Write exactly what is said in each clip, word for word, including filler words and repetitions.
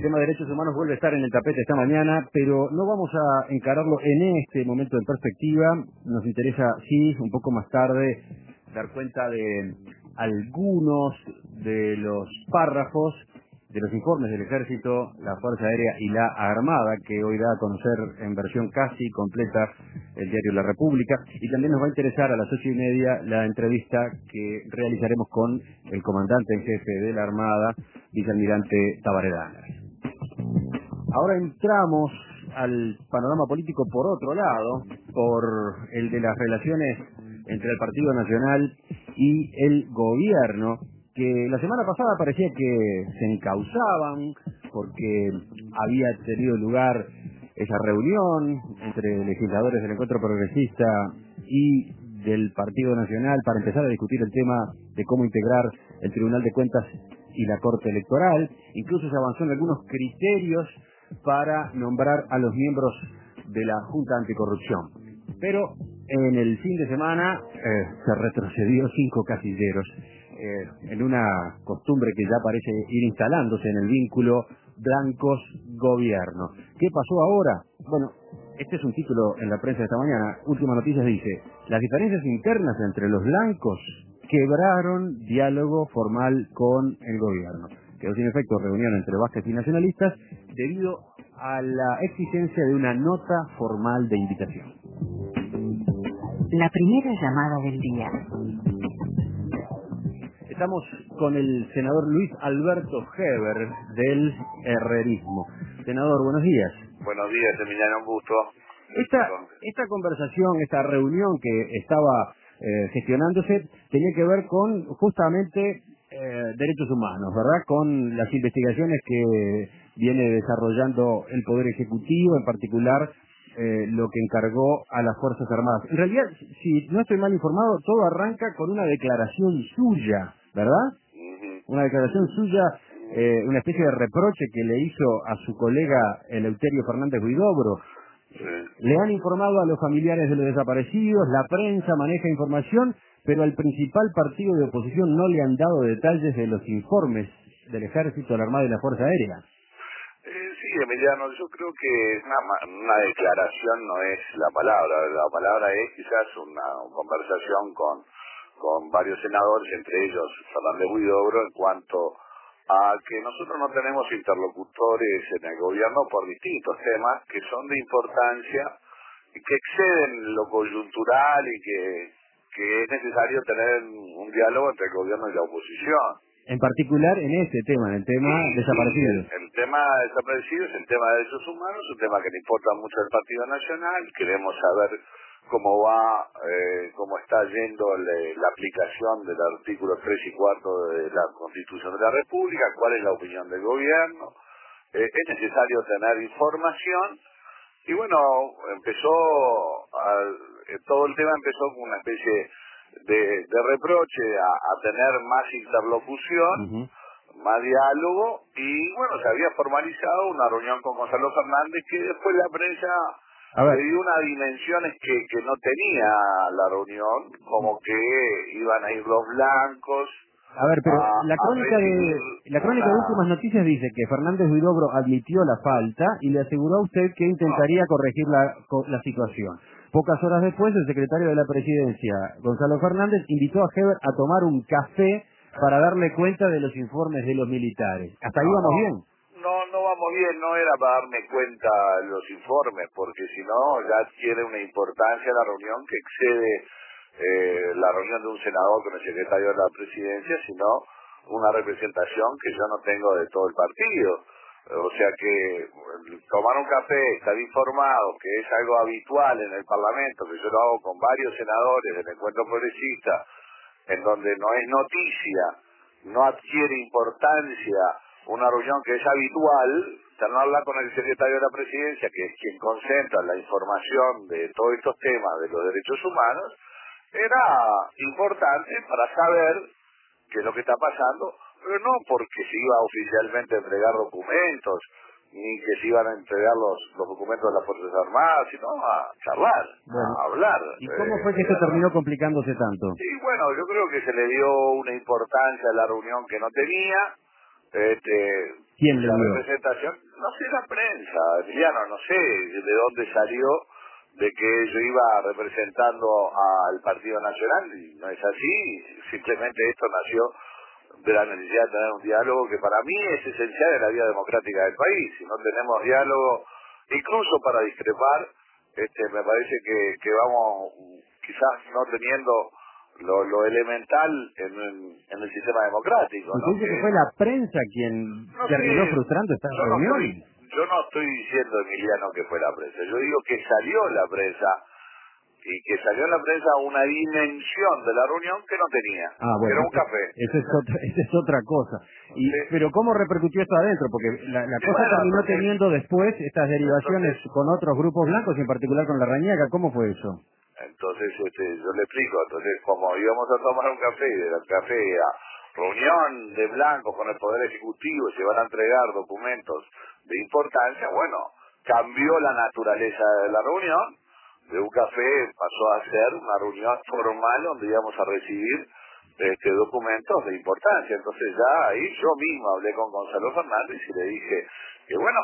tema de derechos humanos vuelve a estar en el tapete esta mañana, pero no vamos a encararlo en este momento en perspectiva. Nos interesa, sí, un poco más tarde, dar cuenta de algunos de los párrafos de los informes del Ejército, la Fuerza Aérea y la Armada, que hoy da a conocer en versión casi completa el diario La República, y también nos va a interesar a las ocho y media la entrevista que realizaremos con el comandante en jefe de la Armada, vicealmirante Tabaredana. Ahora entramos al panorama político por otro lado, por el de las relaciones entre el Partido Nacional y el gobierno, que la semana pasada parecía que se encauzaban porque había tenido lugar esa reunión entre legisladores del Encuentro Progresista y del Partido Nacional para empezar a discutir el tema de cómo integrar el Tribunal de Cuentas y la Corte Electoral. Incluso se avanzó en algunos criterios para nombrar a los miembros de la Junta Anticorrupción. Pero en el fin de semana eh, se retrocedió cinco casilleros, eh, en una costumbre que ya parece ir instalándose en el vínculo blancos-gobierno. ¿Qué pasó ahora? Bueno, este es un título en la prensa de esta mañana. Última Noticias dice: las diferencias internas entre los blancos quebraron diálogo formal con el gobierno. Quedó sin efecto reunión entre Vázquez y nacionalistas debido a la exigencia de una nota formal de invitación. La primera llamada del día. Estamos con el senador Luis Alberto Heber del Herrerismo. Senador, buenos días. Buenos días, Emiliano, un gusto. Esta, esta conversación, esta reunión que estaba eh, gestionándose tenía que ver con justamente eh, derechos humanos, ¿verdad? Con las investigaciones que viene desarrollando el Poder Ejecutivo, en particular eh, lo que encargó a las Fuerzas Armadas. En realidad, si no estoy mal informado, todo arranca con una declaración suya, ¿verdad? Uh-huh. Una declaración suya, eh, una especie de reproche que le hizo a su colega Eleuterio Fernández Huidobro. Sí. Le han informado a los familiares de los desaparecidos, la prensa maneja información, pero al principal partido de oposición no le han dado detalles de los informes del Ejército, la Armada y la Fuerza Aérea. Eh, sí, Emiliano, yo creo que una, una declaración no es la palabra. La palabra es quizás una conversación con, con varios senadores, entre ellos Fernández Huidobro, en cuanto a que nosotros no tenemos interlocutores en el gobierno por distintos temas que son de importancia y que exceden lo coyuntural y que, que es necesario tener un diálogo entre el gobierno y la oposición. En particular en este tema, en el tema sí, desaparecidos. Sí, el, el tema desaparecidos, el tema de derechos humanos, es un tema que le importa mucho al Partido Nacional. Queremos saber cómo va, eh, cómo está yendo le, la aplicación del artículo tres y cuatro de la Constitución de la República, cuál es la opinión del gobierno. Eh, es necesario tener información. Y bueno, empezó, a, eh, todo el tema empezó con una especie de, de reproche a, a tener más interlocución, Uh-huh. más diálogo, y bueno, se había formalizado una reunión con Gonzalo Fernández que después la prensa le dio unas dimensiones que, que no tenía la reunión, como que iban a ir los blancos. A ver, pero a, la crónica a de la crónica una... de Últimas Noticias dice que Fernández Huidobro admitió la falta y le aseguró a usted que intentaría corregir la, la situación. Pocas horas después, el secretario de la Presidencia, Gonzalo Fernández, invitó a Heber a tomar un café para darle cuenta de los informes de los militares. ¿Hasta ahí No, vamos no, bien? no, no vamos bien, no era para darme cuenta de los informes, porque si no ya adquiere una importancia la reunión que excede eh, la reunión de un senador con el secretario de la Presidencia, sino una representación que yo no tengo de todo el partido. O sea que tomar un café, estar informado, que es algo habitual en el Parlamento, que yo lo hago con varios senadores del Encuentro Progresista, en donde no es noticia, no adquiere importancia una reunión que es habitual, tenerla con el secretario de la Presidencia, que es quien concentra la información de todos estos temas de los derechos humanos, era importante para saber qué es lo que está pasando, pero no porque se iba oficialmente a entregar documentos, ni que se iban a entregar los, los documentos de las Fuerzas Armadas, sino a charlar, Bueno, a hablar. ¿y cómo fue que esto terminó complicándose tanto? Sí, bueno, yo creo que se le dio una importancia a la reunión que no tenía, Este, ¿Quién le la dio? representación, no sé, la prensa, Emiliano, no sé de dónde salió de que yo iba representando al Partido Nacional, y no es así, simplemente esto nació de la necesidad de tener un diálogo que para mí es esencial en la vida democrática del país. Si no tenemos diálogo, incluso para discrepar, este, me parece que, que vamos quizás no teniendo lo, lo elemental en, en, en el sistema democrático, Usted ¿no? dice que Que, fue la prensa quien no terminó sé, frustrando esta yo no reunión. estoy, yo no estoy diciendo, Emiliano, que fue la prensa. Yo digo que salió la prensa y que salió en la prensa una dimensión de la reunión que no tenía, Ah, que bueno, era un café. esa es otra, esa es otra cosa. Y, Sí, pero ¿cómo repercutió esto adentro? Porque la, la sí, cosa bueno, terminó entonces, teniendo después estas derivaciones entonces, con otros grupos blancos, y en particular con la Rañaga. ¿Cómo fue eso? entonces este, yo le explico, entonces como íbamos a tomar un café, y del café a reunión de blancos con el Poder Ejecutivo, se van a entregar documentos de importancia, bueno, cambió la naturaleza de la reunión. De un café pasó a ser una reunión formal donde íbamos a recibir este, documentos de importancia. Entonces ya ahí yo mismo hablé con Gonzalo Fernández y le dije que bueno,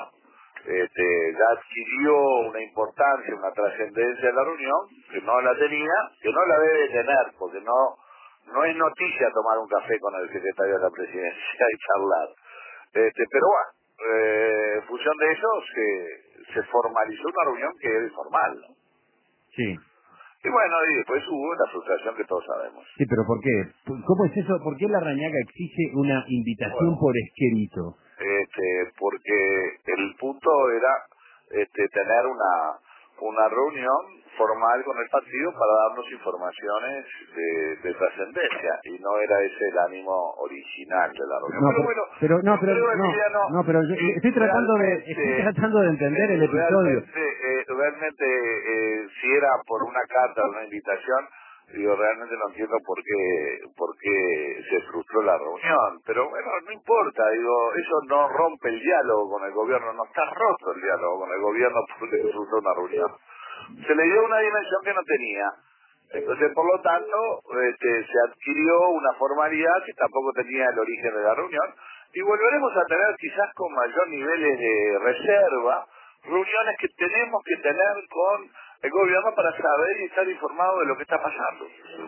este, ya adquirió una importancia, una trascendencia de la reunión, que no la tenía, que no la debe tener, porque no no es noticia tomar un café con el secretario de la presidencia y charlar. Este, pero bueno, eh, en función de eso se, se formalizó una reunión que es formal, ¿no? Sí. Y bueno, y después hubo la frustración que todos sabemos. Sí, pero ¿por qué? ¿Cómo es eso? ¿Por qué la Rañaga exige una invitación Bueno, por escrito? este, porque el punto era este, tener una una reunión formal con el partido para darnos informaciones de, de trascendencia, y no era ese el ánimo original de la reunión. No, Pero pero, bueno, pero no, yo pero creo, no, Emiliano, no, pero yo que estoy tratando de, estoy realmente tratando de entender el eh, episodio. realmente eh, realmente eh, si era por una carta, una invitación, digo, realmente no entiendo por qué por qué se frustró la reunión, pero bueno, no importa, digo, eso no rompe el diálogo con el gobierno, no está roto el diálogo con el gobierno porque se frustró una reunión. Se le dio una dimensión que no tenía. Entonces, por lo tanto, este, se adquirió una formalidad que tampoco tenía el origen de la reunión, y volveremos a tener quizás con mayor niveles de reserva reuniones que tenemos que tener con el gobierno para saber y estar informado de lo que está pasando.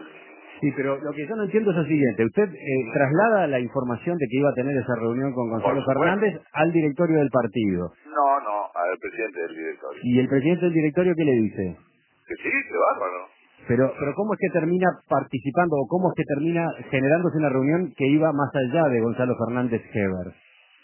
Sí, pero lo que yo no entiendo es lo siguiente. Usted eh, traslada la información de que iba a tener esa reunión con Por Gonzalo supuesto. Fernández al directorio del partido. No, no, al presidente del directorio. ¿Y el presidente del directorio qué le dice? Que sí, que bárbaro. Pero, pero ¿cómo es que termina participando o cómo es que termina generándose una reunión que iba más allá de Gonzalo Fernández Heber?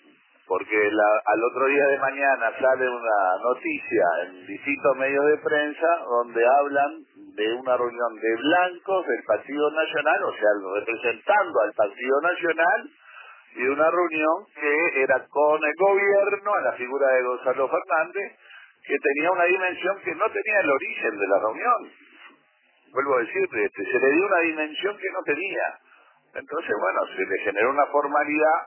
Porque la, al otro día de mañana sale una noticia en distintos medios de prensa donde hablan de una reunión de blancos del Partido Nacional, o sea, representando al Partido Nacional, y una reunión que era con el gobierno, a la figura de Gonzalo Fernández, que tenía una dimensión que no tenía el origen de la reunión. Vuelvo a decirte, este, se le dio una dimensión que no tenía. Entonces, bueno, se le generó una formalidad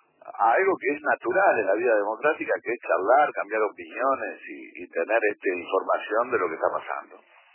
a algo que es natural en la vida democrática, que es charlar, cambiar opiniones y, y tener este, información de lo que está pasando.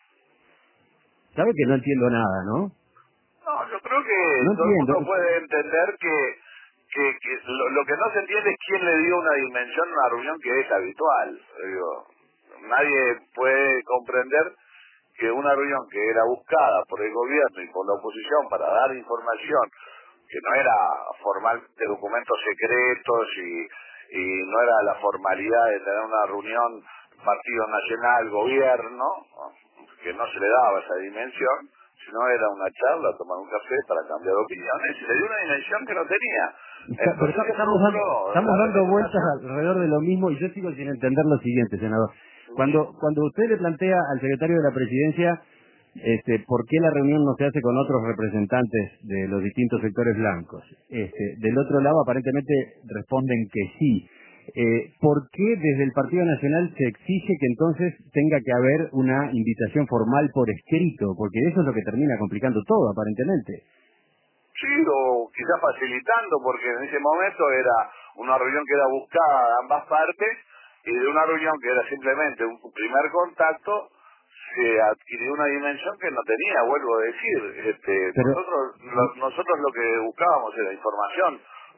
¿Sabe que no entiendo nada, no? No, yo creo que No todo el entiendo. mundo puede entender que, que, que lo, lo que no se entiende es quién le dio una dimensión a una reunión que es habitual. Digo, nadie puede comprender que una reunión que era buscada por el gobierno y por la oposición para dar información, que no era formal de documentos secretos y, y no era la formalidad de tener una reunión Partido Nacional, gobierno, que no se le daba esa dimensión, sino era una charla, tomar un café para cambiar opiniones, y le dio una dimensión que no tenía. Está- pero Entonces, estamos dando, frustró estamos la dando vueltas representación. alrededor de lo mismo, y yo sigo sin entender lo siguiente, senador. Cuando, cuando usted le plantea al secretario de la Presidencia este, por qué la reunión no se hace con otros representantes de los distintos sectores blancos, este, del otro lado aparentemente responden que sí. Eh, ¿Por qué desde el Partido Nacional se exige que entonces tenga que haber una invitación formal por escrito? Porque eso es lo que termina complicando todo, aparentemente. Sí, o quizás facilitando, porque en ese momento era una reunión que era buscada de ambas partes, y de una reunión que era simplemente un primer contacto, se adquirió una dimensión que no tenía, vuelvo a decir. Este, Pero, nosotros lo, nosotros lo que buscábamos era información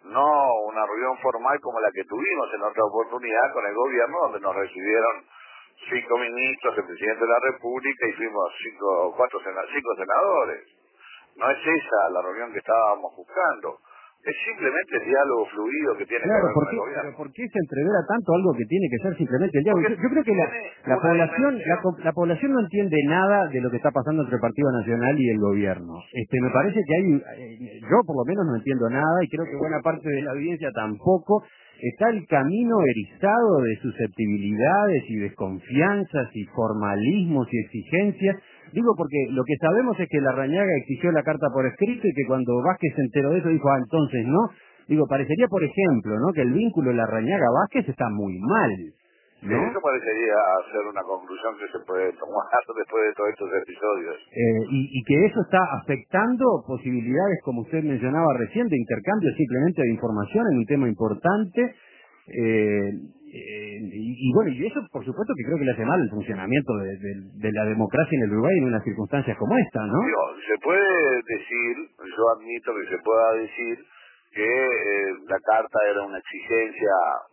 no una reunión formal como la que tuvimos en otra oportunidad con el gobierno, donde nos recibieron cinco ministros, el presidente de la República, y fuimos cinco, cuatro, cinco senadores. No es esa la reunión que estábamos buscando. Es simplemente el diálogo fluido que tiene claro, que ver ¿por con qué, el gobierno. pero ¿por qué se entrevera tanto algo que tiene que ser simplemente el diálogo? Yo, yo creo que la, la población la, la población no entiende nada de lo que está pasando entre el Partido Nacional y el gobierno. Este, me parece que hay, eh, yo por lo menos no entiendo nada y creo que buena parte de la audiencia tampoco. Está el camino erizado de susceptibilidades y desconfianzas y formalismos y exigencias. Digo porque lo que sabemos es que Larrañaga exigió la carta por escrito y que cuando Vázquez se enteró de eso dijo, ah, entonces no. Digo, parecería, por ejemplo, ¿no?, que el vínculo Larrañaga-Vázquez está muy mal, ¿no? Sí, eso parecería ser una conclusión que se puede tomar después de todos estos episodios. Eh, y, y que eso está afectando posibilidades, como usted mencionaba recién, de intercambio simplemente de información en un tema importante. Eh, eh, y, y bueno, y eso por supuesto que creo que le hace mal el funcionamiento de, de, de la democracia en el Uruguay en unas circunstancias como esta, ¿no? Digo, se puede decir, yo admito que se pueda decir que eh, la carta era una exigencia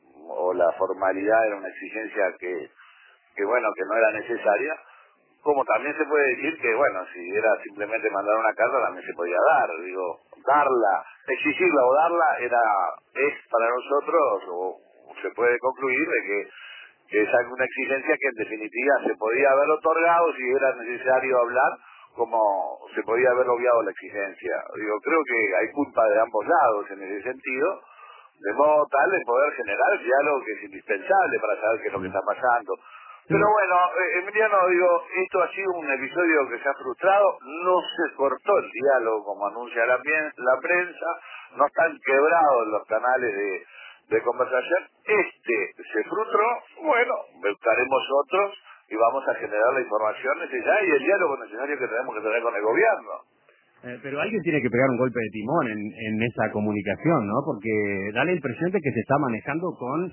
o la formalidad era una exigencia que, que bueno, que no era necesaria, como también se puede decir que, bueno, si era simplemente mandar una carta también se podía dar, digo, darla, exigirla o darla era, es para nosotros, o se puede concluir de que, que es alguna exigencia que en definitiva se podía haber otorgado si era necesario hablar, como se podía haber obviado la exigencia. Digo, creo que hay culpa de ambos lados en ese sentido, de modo tal de poder generar el diálogo que es indispensable para saber qué es lo que está pasando. Pero bueno, eh, Emiliano, digo, esto ha sido un episodio que se ha frustrado, no se cortó el diálogo como anuncia la, la prensa, no están quebrados los canales de, de conversación, este se frustró, bueno, buscaremos otros y vamos a generar la información necesaria y el diálogo necesario que tenemos que tener con el gobierno. Eh, pero alguien tiene que pegar un golpe de timón en, en esa comunicación, ¿no? Porque da la impresión de que se está manejando con,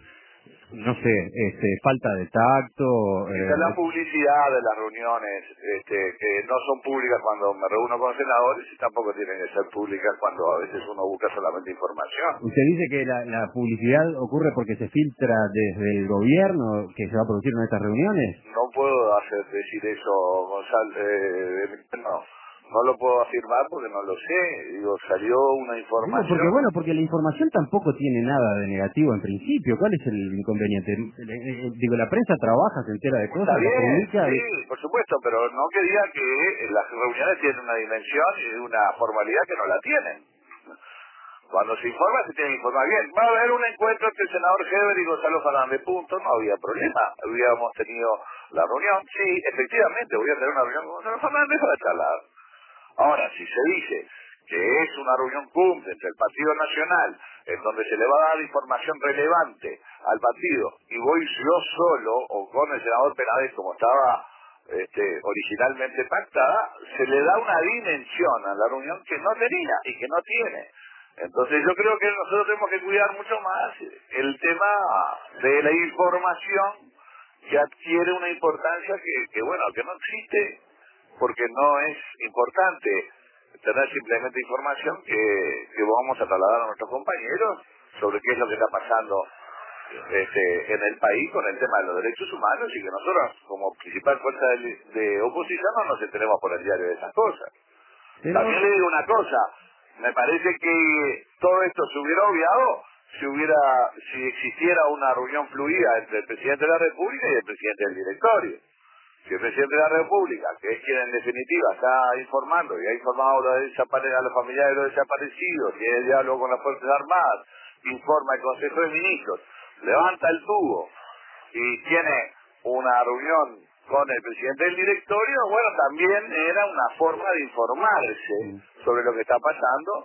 no sé, este, falta de tacto. Esa es Eh, la publicidad de las reuniones, este, que no son públicas cuando me reúno con senadores y tampoco tienen que ser públicas cuando a veces uno busca solamente información. Usted dice que la, la publicidad ocurre porque se filtra desde el gobierno que se va a producir en estas reuniones. No puedo hacer decir eso, Gonzalo, eh, no. No lo puedo afirmar porque no lo sé. Digo, salió una información. Digo, porque bueno, porque la información tampoco tiene nada de negativo en principio. ¿Cuál es el inconveniente? Eh, eh, Digo, la prensa trabaja, se entera de cosas, Está la bien, publica. sí, por supuesto, pero no quería que las reuniones tienen una dimensión y una formalidad que no la tienen. Cuando se informa, se tiene que informar bien. Va a haber un encuentro entre el senador Heber y Gonzalo Fernández, punto, no había problema. Habíamos tenido la reunión, sí, efectivamente, voy a tener una reunión con Gonzalo Fernández para charlar. Ahora, si se dice que es una reunión cumple entre el Partido Nacional, en donde se le va a dar información relevante al partido, y voy yo solo, o con el senador Penades, como estaba este, originalmente pactada, se le da una dimensión a la reunión que no tenía y que no tiene. Entonces yo creo que nosotros tenemos que cuidar mucho más el tema de la información, que adquiere una importancia que, que bueno, que no existe, porque no es importante tener simplemente información que, que vamos a trasladar a nuestros compañeros sobre qué es lo que está pasando este, en el país con el tema de los derechos humanos, y que nosotros como principal fuerza de, de oposición no nos enteremos por el diario de esas cosas. Pero... También le digo una cosa, me parece que todo esto se hubiera obviado si hubiera, si existiera una reunión fluida entre el presidente de la República y el presidente del directorio. Si el presidente de la República, que es quien en definitiva está informando y ha informado a los, desapare a los familiares de los desaparecidos, tiene el diálogo con las Fuerzas Armadas, informa al Consejo de Ministros, levanta el tubo y tiene una reunión con el presidente del directorio, bueno, también era una forma de informarse sobre lo que está pasando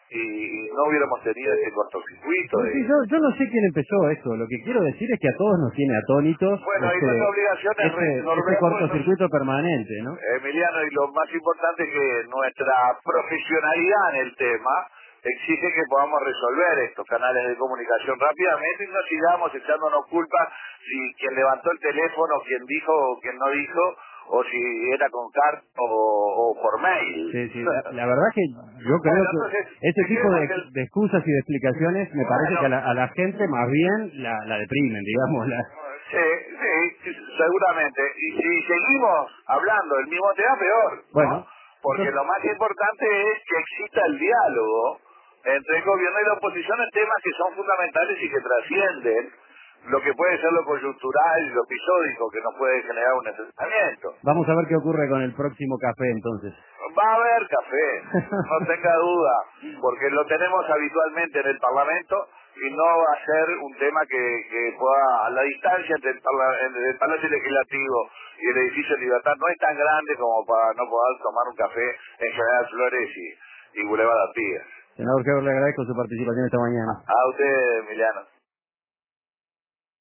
y no hubiéramos tenido ese cortocircuito. Sí, De... sí, yo, yo no sé quién empezó esto. Lo que quiero decir es que a todos nos tiene atónitos Bueno, este, y nuestra obligación es este, este cortocircuito permanente, ¿no? Emiliano, y lo más importante es que nuestra profesionalidad en el tema exige que podamos resolver estos canales de comunicación rápidamente y no sigamos echándonos culpa si quien levantó el teléfono, quien dijo o quien no dijo, o si era con carta o, o por mail. Sí, sí, la, la verdad que yo creo Bueno, que entonces, ese tipo de, que- de excusas y de explicaciones me parece Bueno. que a la, a la gente más bien la, la deprimen, digamos. La... Sí, sí, sí, seguramente. Y si seguimos hablando del mismo tema, peor, ¿no? Bueno, Porque entonces, lo más importante es que exista el diálogo entre el gobierno y la oposición en temas que son fundamentales y que trascienden lo que puede ser lo coyuntural y lo episódico que nos puede generar un enfrentamiento. vamos a ver qué ocurre con el próximo café entonces. Va a haber café, no tenga duda, porque lo tenemos habitualmente en el Parlamento y no va a ser un tema que, que pueda, a la distancia entre el, parla, entre el Palacio Legislativo y el Edificio Libertad no es tan grande como para no poder tomar un café en General Flores y, y Boulevard Artigas. Senador Heber, le agradezco su participación esta mañana. A usted, Emiliano.